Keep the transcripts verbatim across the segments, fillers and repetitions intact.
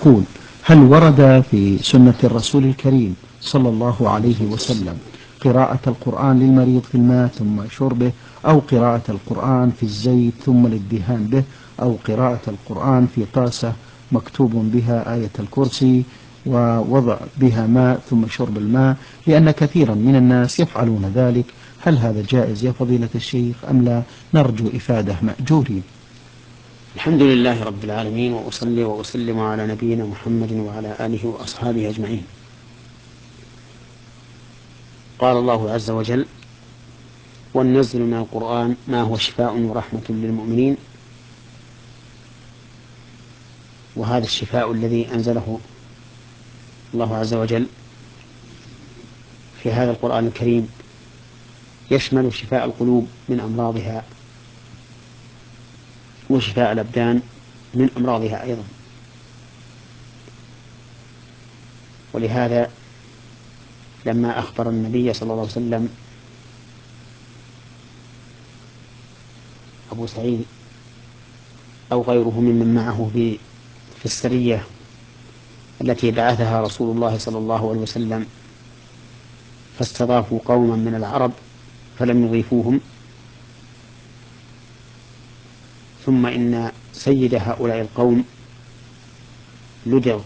يقول: هل ورد في سنة الرسول الكريم صلى الله عليه وسلم قراءة القرآن للمريض في الماء ثم شربه، أو قراءة القرآن في الزيت ثم الادهان به، أو قراءة القرآن في طاسة مكتوب بها آية الكرسي ووضع بها ماء ثم شرب الماء، لأن كثيرا من الناس يفعلون ذلك؟ هل هذا جائز يا فضيلة الشيخ أم لا؟ نرجو إفادة مأجورين. الحمد لله رب العالمين، وأصلي وأسلم على نبينا محمد وعلى آله وأصحابه أجمعين. قال الله عز وجل: وننزل من القرآن ما هو شفاء ورحمة للمؤمنين. وهذا الشفاء الذي أنزله الله عز وجل في هذا القرآن الكريم يشمل شفاء القلوب من أمراضها، وشفاء الأبدان من أمراضها أيضا. ولهذا لما أخبر النبي صلى الله عليه وسلم أبو سعيد أو غيره ممن معه في السرية التي بعثها رسول الله صلى الله عليه وسلم، فاستضافوا قوما من العرب فلم يضيفوهم، ثم إن سيد هؤلاء القوم لدغ،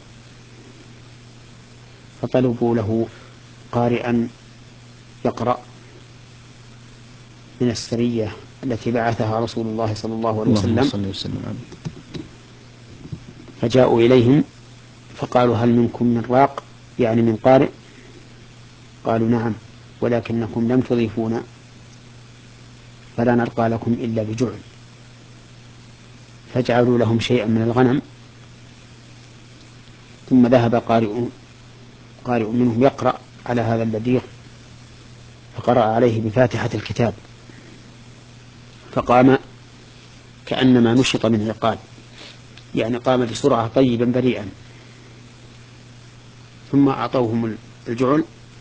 فطلبوا له قارئا يقرأ من السرية التي بعثها رسول الله صلى الله عليه وسلم. فجاءوا إليهم فقالوا: هل منكم من راق، يعني من قارئ؟ قالوا: نعم، ولكنكم لم تضيفونا فلا نرقى لكم إلا بجعل. فجعلوا لهم شيئا من الغنم، ثم ذهب قارئ قارئ منهم يقرأ على هذا اللديغ، فقرأ عليه بفاتحة الكتاب، فقام كأنما نشط من عقال، يعني قام بسرعة طيبا بريئا. ثم أعطوهم الجعل،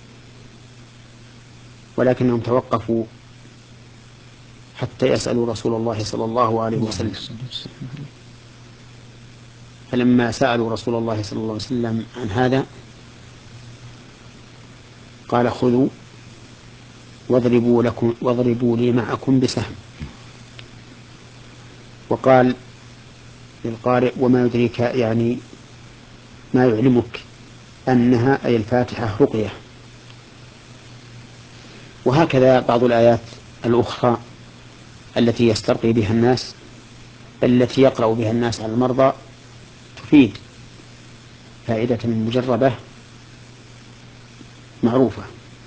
ولكنهم توقفوا حتى يسألوا رسول الله صلى الله عليه وسلم. فلما سألوا رسول الله صلى الله عليه وسلم عن هذا قال: خذوا واضربوا لكم واضربوا لي معكم بسهم. وقال للقارئ: وما يدريك، يعني ما يعلمك أنها أي الفاتحة رقية. وهكذا بعض الآيات الأخرى التي يسترقي بها الناس، التي يقرأ بها الناس على المرضى، تفيد فائدة مجربة معروفة.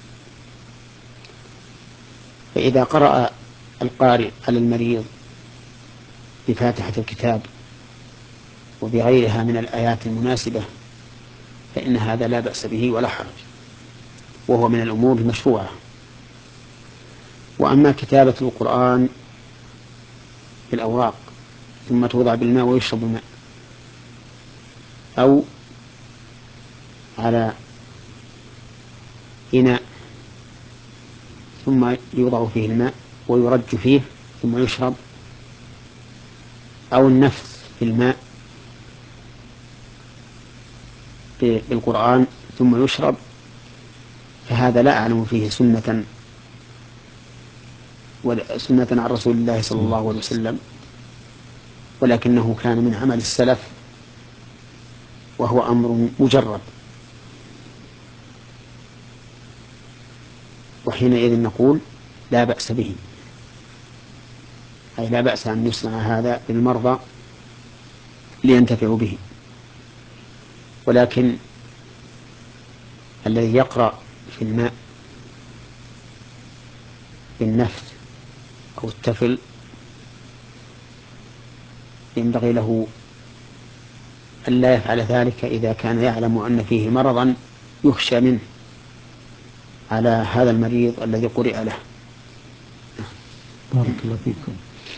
فإذا قرأ القارئ على المريض بفاتحة الكتاب وبغيرها من الآيات المناسبة فإن هذا لا بأس به ولا حرج، وهو من الأمور المشروعة. وأما كتابة القرآن في الأوراق ثم توضع بالماء ويشرب الماء، أو على إناء ثم يوضع فيه الماء ويرج فيه ثم يشرب، أو النفث في الماء بالقرآن ثم يشرب، فهذا لا أعلم فيه سنة سنة عن رسول الله صلى الله عليه وسلم، ولكنه كان من عمل السلف، وهو أمر مجرب. وحينئذ نقول لا بأس به، أي لا بأس أن يصنع هذا للمرضى لينتفعوا به. ولكن الذي يقرأ في الماء بالنفث أو التفل ينبغي له أن لا يفعل ذلك إذا كان يعلم أن فيه مرضا يخشى منه على هذا المريض الذي قرئ له. بارك الله فيكم.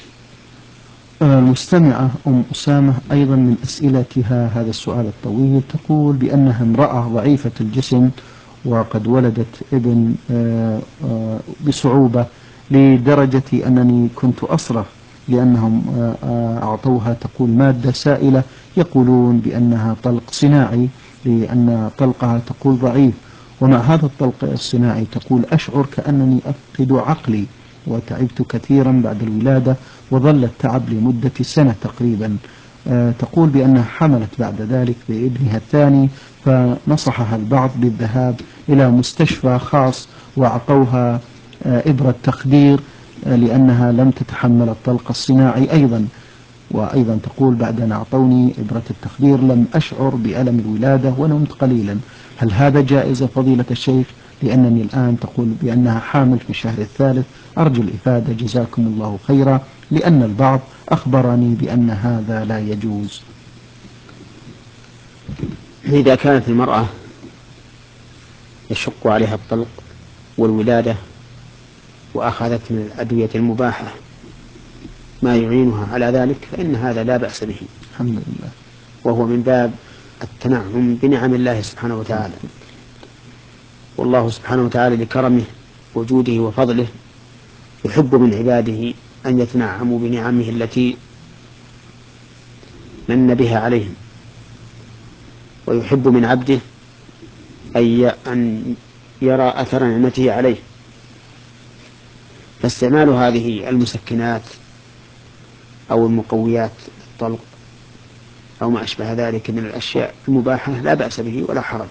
المستمعة أم أسامة أيضا من أسئلتها هذا السؤال الطويل، تقول بأنها امرأة ضعيفة الجسم وقد ولدت ابن بصعوبة، لدرجة أنني كنت أصرخ لأنهم أعطوها تقول مادة سائلة، يقولون بأنها طلق صناعي لأن طلقها تقول ضعيف. ومع هذا الطلق الصناعي تقول أشعر كأنني أفقد عقلي وتعبت كثيرا بعد الولادة، وظل التعب لمدة سنة تقريبا. أه تقول بأنها حملت بعد ذلك بابنها الثاني، فنصحها البعض بالذهاب إلى مستشفى خاص وأعطوها أه إبرة تخدير أه لأنها لم تتحمل الطلق الصناعي أيضا. وأيضا تقول بعد أن أعطوني إبرة التخدير لم أشعر بألم الولادة ونمت قليلا. هل هذا جائز فضيلة الشيخ؟ لأنني الآن تقول بأنها حامل في الشهر الثالث، أرجو الإفادة جزاكم الله خيرا، لأن البعض أخبرني بأن هذا لا يجوز. إذا كانت المرأة يشق عليها الطلق والولادة وأخذت من الأدوية المباحة ما يعينها على ذلك فإن هذا لا بأس به، الحمد لله، وهو من باب التنعم بنعم الله سبحانه وتعالى. والله سبحانه وتعالى لكرمه وجوده وفضله يحب من عباده أن يتنعموا بنعمه التي من بها عليهم، ويحب من عبده أن يرى أثر نعمته عليه. فاستعمال هذه المسكنات أو المقويات الطلق أو ما أشبه ذلك من الأشياء المباحة لا بأس به ولا حرج،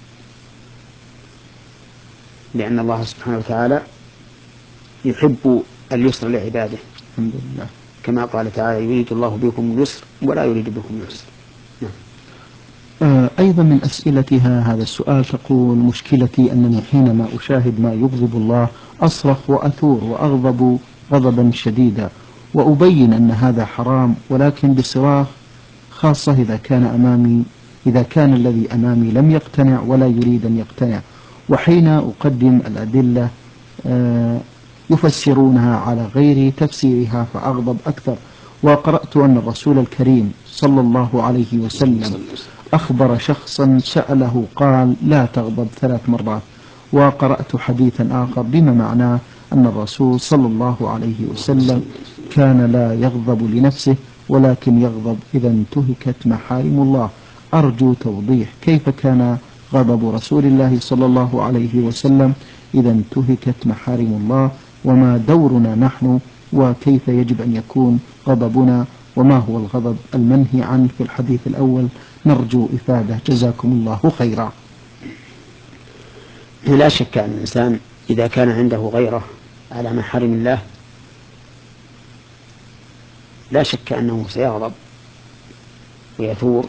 لأن الله سبحانه وتعالى يحب اليسر لعباده، الحمد لله، كما قال تعالى يريد الله بكم اليسر ولا يريد بكم العسر. نعم. آه أيضا من أسئلتها هذا السؤال، تقول مشكلتي أنني حينما أشاهد ما يغضب الله أصرخ وأثور وأغضب غضبا شديدا، وأبين أن هذا حرام، ولكن بصراخ، خاصة إذا كان أمامي إذا كان الذي أمامي لم يقتنع ولا يريد أن يقتنع. وحين أقدم الأدلة آه يفسرونها على غير تفسيرها فأغضب أكثر. وقرأت أن الرسول الكريم صلى الله عليه وسلم أخبر شخصا سأله قال لا تغضب ثلاث مرات. وقرأت حديثا آخر بما معناه أن الرسول صلى الله عليه وسلم كان لا يغضب لنفسه ولكن يغضب إذا انتهكت محارم الله. أرجو توضيح كيف كان غضب رسول الله صلى الله عليه وسلم إذا انتهكت محارم الله، وما دورنا نحن، وكيف يجب أن يكون غضبنا، وما هو الغضب المنهي عنه في الحديث الأول؟ نرجو إفادة جزاكم الله خيرا. لا شك أن الإنسان إذا كان عنده غيرة على محارم الله لا شك أنه سيغضب ويثور،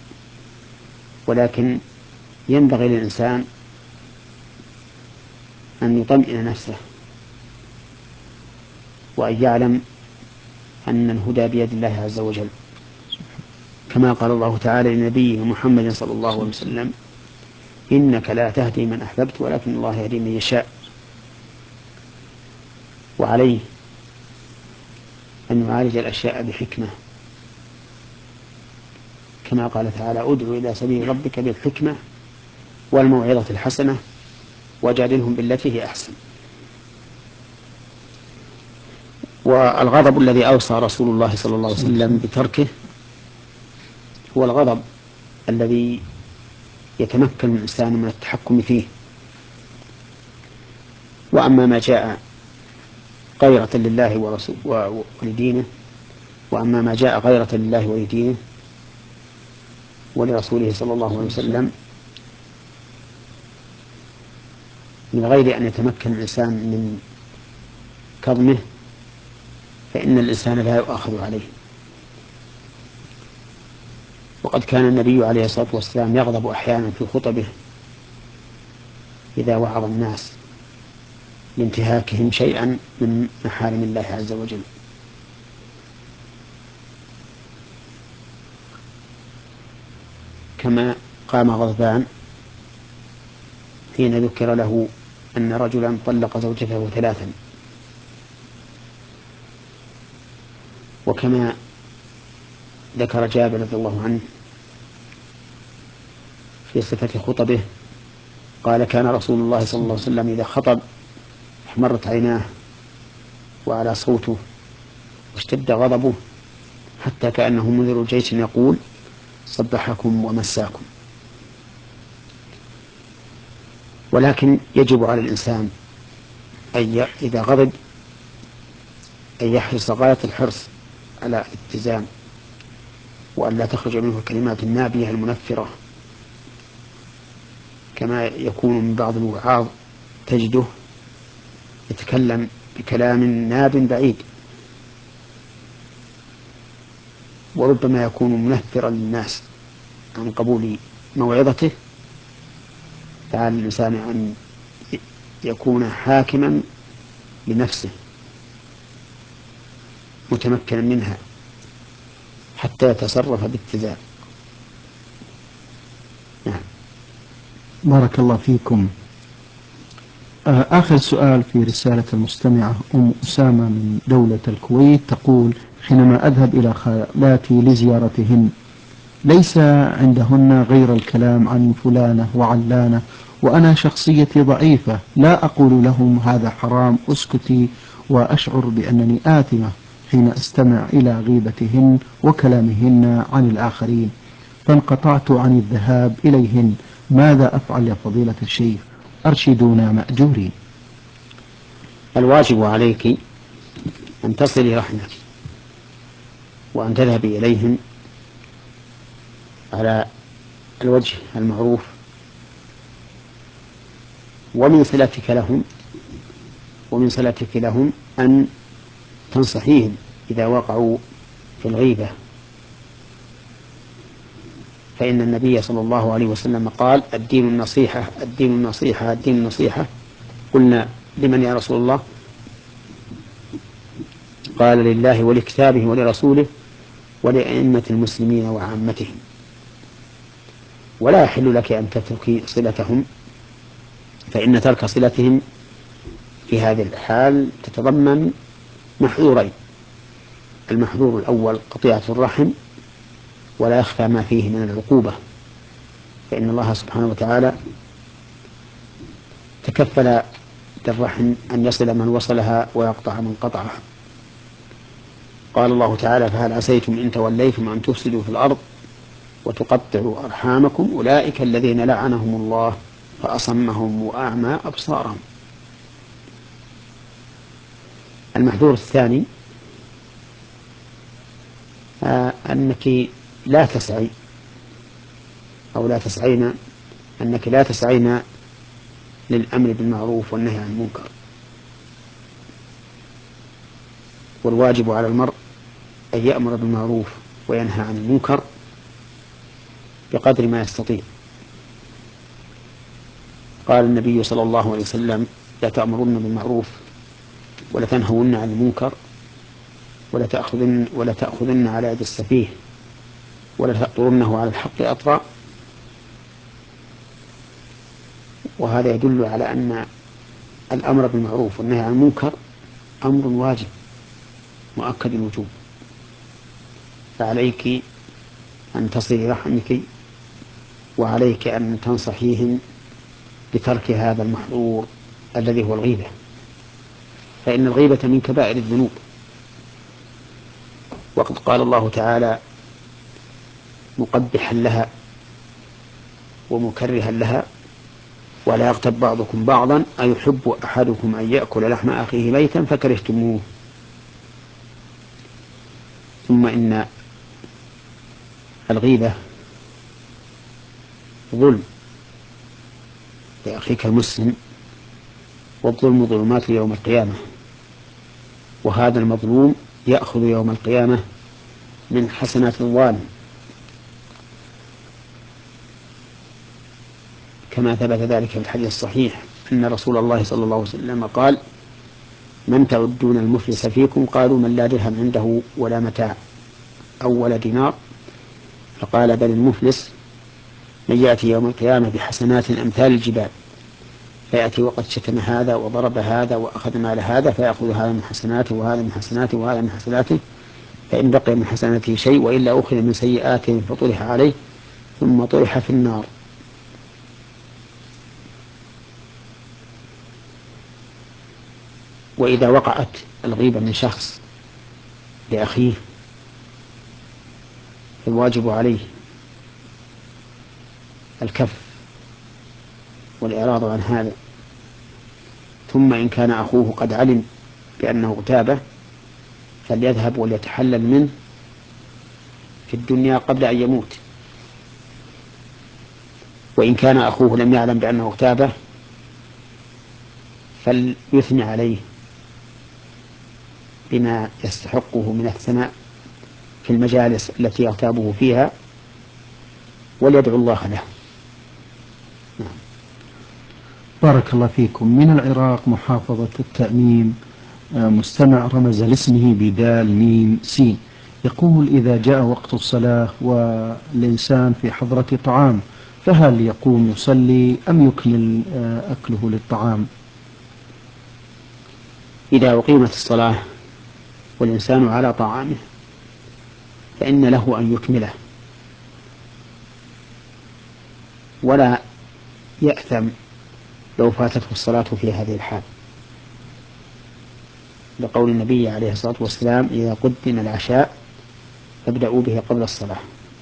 ولكن ينبغي للإنسان أن يطمئن نفسه وأن يعلم أن الهدى بيد الله عز وجل، كما قال الله تعالى لنبيه محمد صلى الله عليه وسلم إنك لا تهدي من أحببت ولكن الله يهدي من يشاء. وعليه أن يعالج الأشياء بحكمة، كما قال تعالى ادع إلى سبيل ربك بالحكمة والموعظة الحسنة وجادلهم بالتي هي أحسن. والغضب الذي أوصى رسول الله صلى الله عليه وسلم بتركه هو الغضب الذي يتمكن الإنسان من التحكم فيه. وأما ما جاء غيرة لله ورسول ولدينه وأما ما جاء غيرة لله ولدينه ولرسوله صلى الله عليه وسلم من غير أن يتمكن الإنسان من كظمه فإن الإنسان لا يؤاخذ عليه. وقد كان النبي عليه الصلاة والسلام يغضب أحيانا في خطبه إذا وعظ الناس لانتهاكهم شيئا من محارم الله عز وجل. كما قام غضبان حين ذكر له أن رجلا طلق زوجته ثلاثا، وكما ذكر جابر رضي الله عنه في صفة خطبه قال كان رسول الله صلى الله عليه وسلم إذا خطب احمرت عيناه وعلى صوته واشتد غضبه حتى كأنه منذر جيش يقول صبحكم ومساكم. ولكن يجب على الإنسان أن إذا غضب أن يحرص غاية الحرص على الاتزان، وأن لا تخرج منه الكلمات النابية المنفرة، كما يكون من بعض الوعاظ تجده يتكلم بكلام ناب بعيد، وربما يكون منفرا للناس عن قبول موعظته. فعلى الإنسان أن يكون حاكما لنفسه متمكنا منها حتى يتصرف باتزان. نعم. بارك الله فيكم. آخر سؤال في رسالة المستمعة أم أسامة من دولة الكويت تقول: حينما أذهب إلى خالاتي لزيارتهن ليس عندهن غير الكلام عن فلانة وعلانة، وأنا شخصيتي ضعيفة لا أقول لهم هذا حرام اسكتي، وأشعر بأنني آثمة حين أستمع إلى غيبتهن وكلامهن عن الآخرين، فانقطعت عن الذهاب إليهن. ماذا أفعل يا فضيلة الشيخ؟ أرشدونا مأجورين. الواجب عليك أن تصلي رحمك وأن تذهبي إليهم على الوجه المعروف، ومن صلتك لهم ومن صلتك لهم أن تنصحيهم إذا وقعوا في الغيبة، فإن النبي صلى الله عليه وسلم قال: الدين النصيحة الدين النصيحة الدين النصيحة. قلنا: لمن يا رسول الله؟ قال: لله ولكتابه ولرسوله ولأئمة المسلمين وعامتهم. ولا يحل لك أن تتركي صلتهم، فإن ترك صلتهم في هذه الحال تتضمن محظورين: المحظور الأول قطيعة الرحم، ولا يخفى ما فيه من العقوبة، فإن الله سبحانه وتعالى تكفل بالرحم أن يصل من وصلها ويقطع من قطعها. قال الله تعالى: فهل عسيتم إن توليتم أن تفسدوا في الأرض وتقطعوا أرحامكم أولئك الذين لعنهم الله فأصمهم وأعمى أبصارهم. المحذور الثاني آه أنك لا تسعي أو لا تسعين أنك لا تسعين للأمر بالمعروف والنهي عن المنكر. والواجب على المرء أن يأمر بالمعروف وينهى عن المنكر بقدر ما يستطيع. قال النبي صلى الله عليه وسلم: لا تأمرن بالمعروف ولا تنهون عن المنكر ولا تأخذن, ولا تأخذن على يد السفيه ولا تأطرنه على الحق أطرا. وهذا يدل على أن الأمر بالمعروف والنهي عن المنكر أمر واجب مؤكد الوجوب، فعليك أن تصلي رحمك، وعليك أن تنصحيهم بترك هذا المحظور الذي هو الغيبة، فإن الغيبة من كبائر الذنوب. وقد قال الله تعالى مقبحا لها ومكرها لها: ولا يغتب بعضكم بعضا أيحب أحدكم أن يأكل لحم أخيه ميتا فكرهتموه. ثم إن الغيبة ظلم لأخيك المسلم، والظلم ظلمات يوم القيامة، وهذا المظلوم يأخذ يوم القيامة من حسنات الظالم، كما ثبت ذلك في الحديث الصحيح أن رسول الله صلى الله عليه وسلم قال: من تعدون المفلس فيكم؟ قالوا: من لا درهم عنده ولا متاع أو ولا دينار. فقال: بل المفلس من يأتي يوم القيامة بحسنات أمثال الجبال، فيأتي وقد شتم هذا وضرب هذا وأخذ مال هذا، فيأخذ هذا من حسناته وهذا من حسناته وهذا من حسناته، فإن بقي من حسناته شيء وإلا أخذ من سيئاته فطرح عليه ثم طرح في النار. وإذا وقعت الغيبة من شخص لأخيه الواجب عليه الكف والإعراض عن هذا، ثم إن كان أخوه قد علم بأنه اغتابه فليذهب وليتحلل منه في الدنيا قبل أن يموت، وإن كان أخوه لم يعلم بأنه اغتابه فليثني عليه بما يستحقه من الثناء في المجالس التي يغتابه فيها وليدعو الله له. نعم. بارك الله فيكم. من العراق محافظة التأميم مستمع رمز لاسمه بدال ميم سين، يقول: إذا جاء وقت الصلاة والإنسان في حضرة طعام فهل يقوم يصلي أم يكمل أكله للطعام؟ إذا أقيمت الصلاة والإنسان على طعامه فإن له أن يكمله ولا يأثم لو فاتته الصلاة في هذه الحال، لقول النبي عليه الصلاة والسلام: إذا قدم العشاء فابدأوا به قبل الصلاة.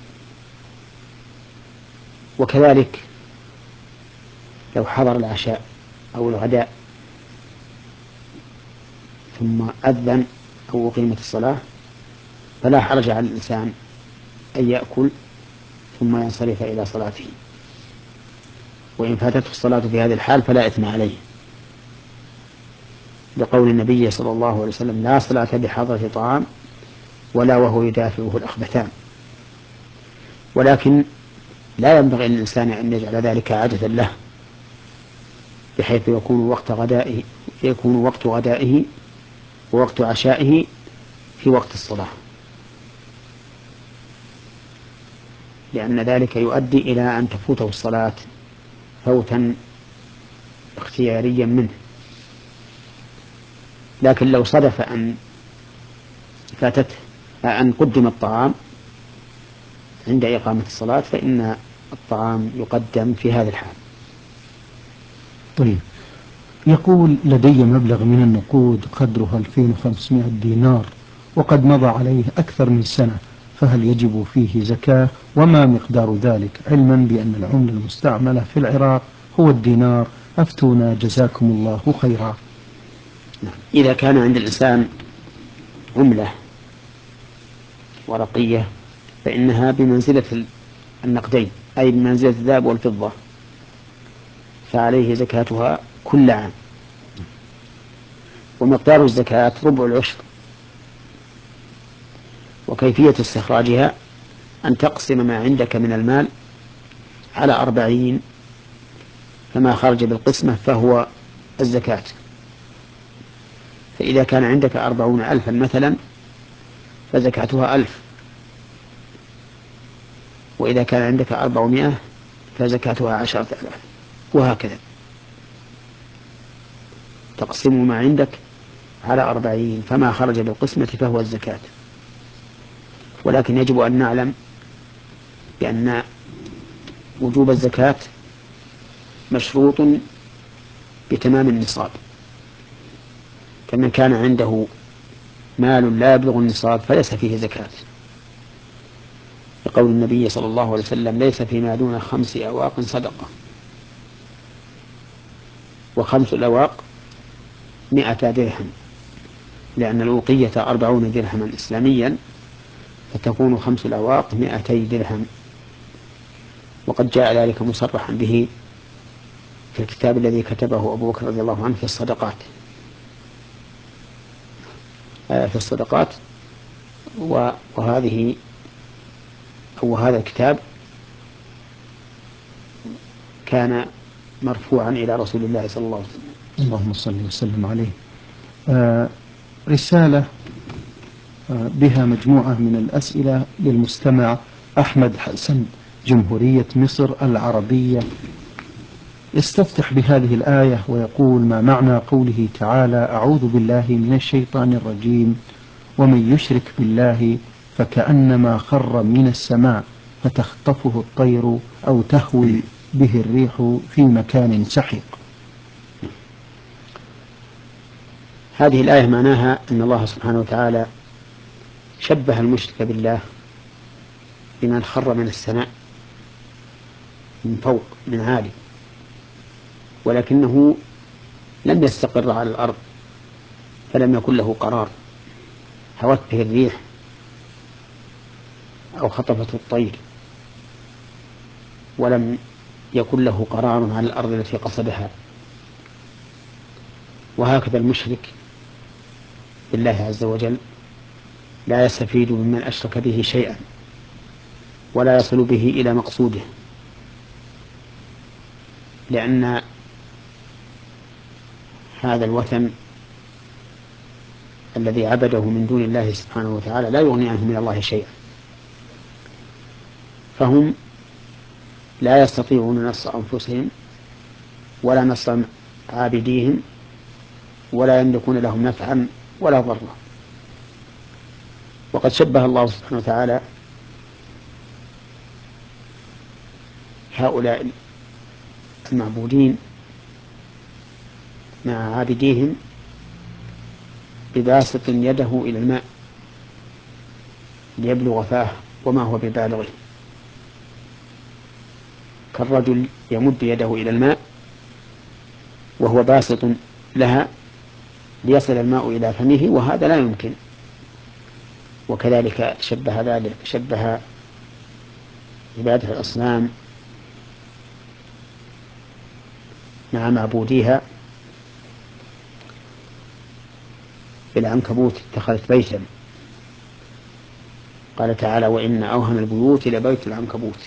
وكذلك لو حضر العشاء أو الغداء ثم أذن أو أقيمت الصلاة فلا حرج على الإنسان أن يأكل ثم ينصرف إلى صلاته، وإن فاتته الصلاة في هذه الحال فلا إثم عليه، لقول النبي صلى الله عليه وسلم: لا صلاة بحضرة طعام ولا وهو يدافعه الأخبثان. ولكن لا ينبغي للإنسان أن يجعل ذلك عادة له، بحيث يكون وقت غدائه يكون وقت غدائه ووقت عشائه في وقت الصلاة، لأن ذلك يؤدي إلى أن تفوته الصلاة فوتا اختياريا منه. لكن لو صدف أن فاتته أن قدم الطعام عند إقامة الصلاة فإن الطعام يقدم في هذا الحال. طيب، يقول: لدي مبلغ من النقود قدره ألفين وخمسمائة دينار وقد مضى عليه أكثر من سنة، فهل يجب فيه زكاة؟ وما مقدار ذلك، علما بأن العملة المستعملة في العراق هو الدينار؟ أفتونا جزاكم الله خيرا. إذا كان عند الإنسان عملة ورقية فإنها بمنزلة النقدين، أي بمنزلة الذهب والفضة، فعليه زكاتها كل عام، ومقدار الزكاة ربع العشر. وكيفية استخراجها أن تقسم ما عندك من المال على أربعين، فما خرج بالقسمة فهو الزكاة. فإذا كان عندك أربعون ألفا مثلا فزكاتها ألف، وإذا كان عندك أربعمائة فزكاتها عشرة ألاف، وهكذا تقسم ما عندك على أربعين، فما خرج بالقسمة فهو الزكاة. ولكن يجب أن نعلم بأن وجوب الزكاة مشروط بتمام النصاب، فمن كان عنده مال لا يبلغ النصاب فليس فيه زكاة، لقول النبي صلى الله عليه وسلم: ليس فيما دون خمس أواق صدقة. وخمس الأواق مئة درهم، لأن الأوقية أربعون درهما إسلاميا، فتكون خمس الأواق مئتي درهم. وقد جاء ذلك مصرحا به في الكتاب الذي كتبه أبو بكر رضي الله عنه في الصدقات في الصدقات وهذه أو هذا الكتاب كان مرفوعا إلى رسول الله صلى الله عليه وسلم. اللهم صل وسلم عليه. آه رسالة آه بها مجموعة من الأسئلة للمستمع أحمد حسن، جمهورية مصر العربية، يستفتح بهذه الآية ويقول: ما معنى قوله تعالى: أعوذ بالله من الشيطان الرجيم، ومن يشرك بالله فكأنما خر من السماء فتخطفه الطير أو تهوي به الريح في مكان سحيق. هذه الآية معناها أن الله سبحانه وتعالى شبه المشرك بالله بمن خر من السماء من فوق من عالي، ولكنه لم يستقر على الأرض، فلم يكن له قرار، هوت به الريح أو خطفته الطير، ولم يكن له قرار على الأرض التي قصدها. وهكذا المشرك بالله عز وجل لا يستفيد ممن أشرك به شيئا، ولا يصل به إلى مقصوده، لأن هذا الوثن الذي عبده من دون الله سبحانه وتعالى لا يغني عنه من الله شيئا، فهم لا يستطيعون نصر أنفسهم ولا نصر عابديهم، ولا يملكون لهم نفعا ولا ضرا. وقد شبه الله سبحانه وتعالى هؤلاء المعبودين مع عابديهم بباسط يده إلى الماء ليبلغ فاه وما هو ببالغه، كالرجل يمد يده إلى الماء وهو باسط لها ليصل الماء إلى فمه، وهذا لا يمكن. وكذلك شبه ذلك شبه عبادة الأصنام مع معبوديها بالعنكبوت اتخذت بيتا، قال تعالى: وإن أوهن البيوت لبيت العنكبوت.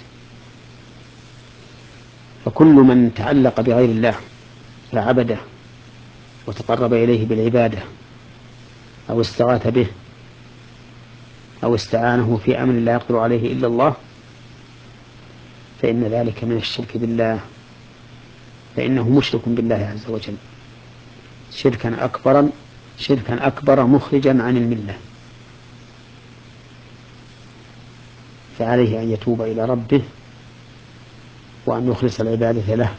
فكل من تعلق بغير الله فعبده وتقرب إليه بالعبادة أو استغاث به أو استعانه في أمر لا يقدر عليه إلا الله، فإن ذلك من الشرك بالله، فإنه مشرك بالله عز وجل شركا أكبرا شركا أكبر مخرجا عن الملة. فعليه أن يتوب إلى ربه وأن يخلص العبادة له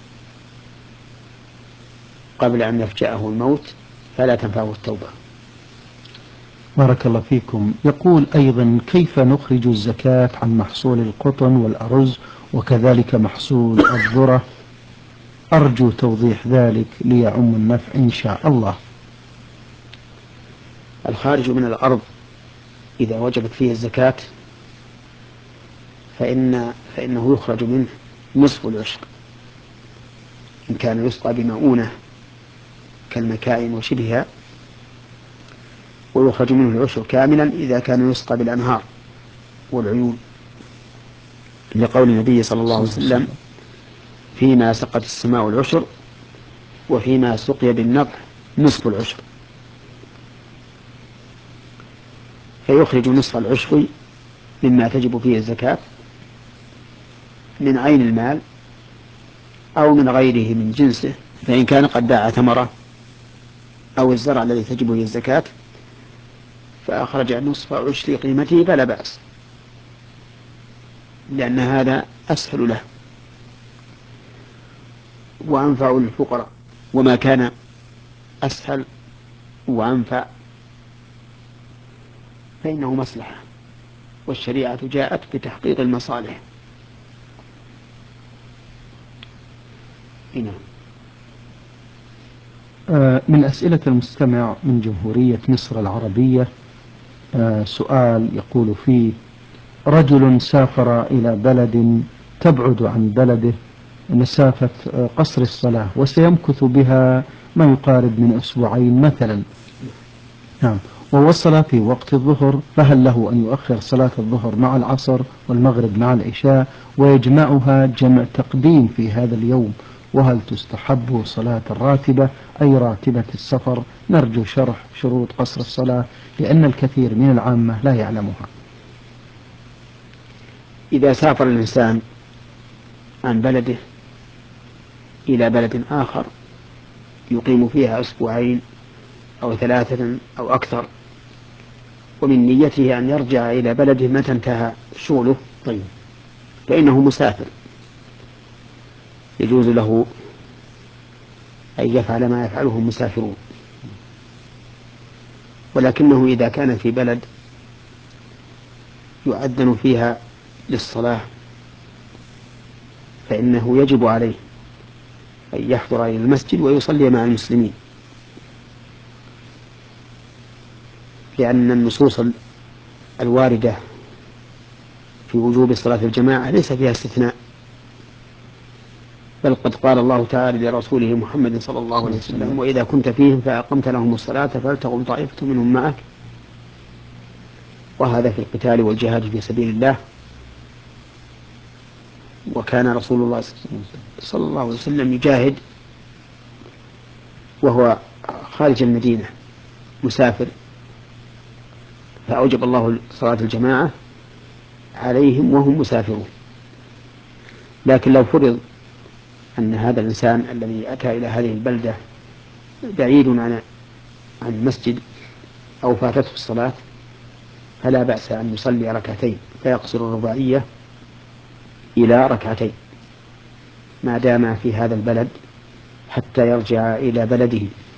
قبل أن يفجأه الموت، فلا تنفعه التوبة. بارك الله فيكم. يقول أيضا: كيف نخرج الزكاة عن محصول القطن والأرز وكذلك محصول الذرة؟ أرجو توضيح ذلك ليعم النفع إن شاء الله. الخارج من الأرض إذا وجبت فيه الزكاة فإن فإنه يخرج منه نصف العشر إن كان يسقى بمؤونة كالمكائن وشبهها، ويخرج منه العشر كاملا إذا كان يسقى بالأنهار والعيون، لقول النبي صلى الله عليه وسلم: فيما سقت السماء العشر وفيما سقي بالنضح نصف العشر. فيخرج نصف العشر مما تجب فيه الزكاة من عين المال أو من غيره من جنسه، فإن كان قد باع ثمرة أو الزرع الذي تجب فيه الزكاة فأخرج نصف عشر قيمته فلا بأس، لأن هذا أسهل له وأنفع للفقراء، وما كان أسهل وأنفع فإنه مصلحة، والشريعة جاءت بتحقيق المصالح. هنا من أسئلة المستمع من جمهورية مصر العربية سؤال يقول فيه: رجل سافر إلى بلد تبعد عن بلده مسافة قصر الصلاة وسيمكث بها ما يقارب من أسبوعين مثلا، نعم، ووصل في وقت الظهر، فهل له أن يؤخر صلاة الظهر مع العصر والمغرب مع العشاء ويجمعها جمع تقديم في هذا اليوم؟ وهل تستحب صلاة الراتبة أي راتبة السفر؟ نرجو شرح شروط قصر الصلاة لأن الكثير من العامة لا يعلمها. إذا سافر الإنسان عن بلده إلى بلد آخر يقيم فيها أسبوعين أو ثلاثة أو أكثر، ومن نيته أن يرجع إلى بلده متى انتهى شغله، طيب، فإنه مسافر يجوز له أن يفعل ما يفعله المسافرون. ولكنه إذا كان في بلد يؤذن فيها للصلاة فإنه يجب عليه أن يحضر إلى المسجد ويصلي مع المسلمين، لأن النصوص الواردة في وجوب صلاة الجماعة ليس فيها استثناء، بل قد قال الله تعالى لرسوله محمد صلى الله عليه وسلم: وإذا كنت فيهم فأقمت لهم الصلاة فلتقم طائفة منهم معك. وهذا في القتال والجهاد في سبيل الله. وكان رسول الله صلى الله عليه وسلم يجاهد وهو خارج المدينة مسافر، فأوجب الله صلاة الجماعة عليهم وهم مسافرون. لكن لو فرض أن هذا الإنسان الذي أتى إلى هذه البلدة بعيد عن عن المسجد أو فاتته الصلاة، فلا بأس أن يصلي ركعتين فيقصر الرباعية إلى ركعتين ما دام في هذا البلد حتى يرجع إلى بلده.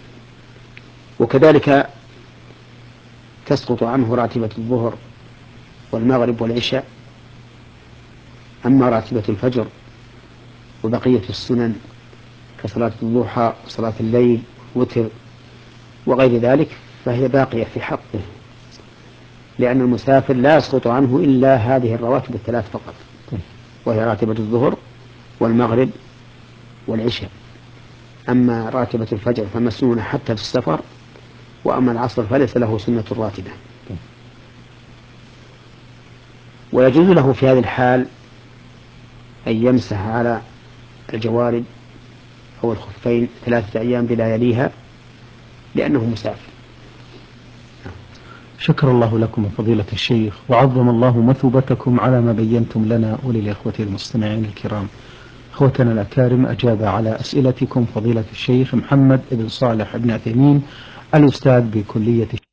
وكذلك تسقط عنه راتبة الظهر والمغرب والعشاء. أما راتبة الفجر وبقية السنن كصلاة الضحى وصلاة الليل وتر وغير ذلك فهي باقية في حقه، لأن المسافر لا يسقط عنه إلا هذه الرواتب الثلاث فقط، وهي راتبة الظهر والمغرب والعشاء. أما راتبة الفجر فمسنونة حتى في السفر، وأما العصر فليس له سنة راتبة. ويجوز له في هذه الحال أن يمسح على الجوارب أو الخفين ثلاثة أيام بلياليها لأنه مسافر. شكر الله لكم فضيلة الشيخ، وعظم الله مثوبتكم على ما بينتم لنا وللإخوة المستمعين الكرام. أخوتنا الأكارم، أجاب على أسئلتكم فضيلة الشيخ محمد بن صالح بن عثيمين الأستاذ بكلية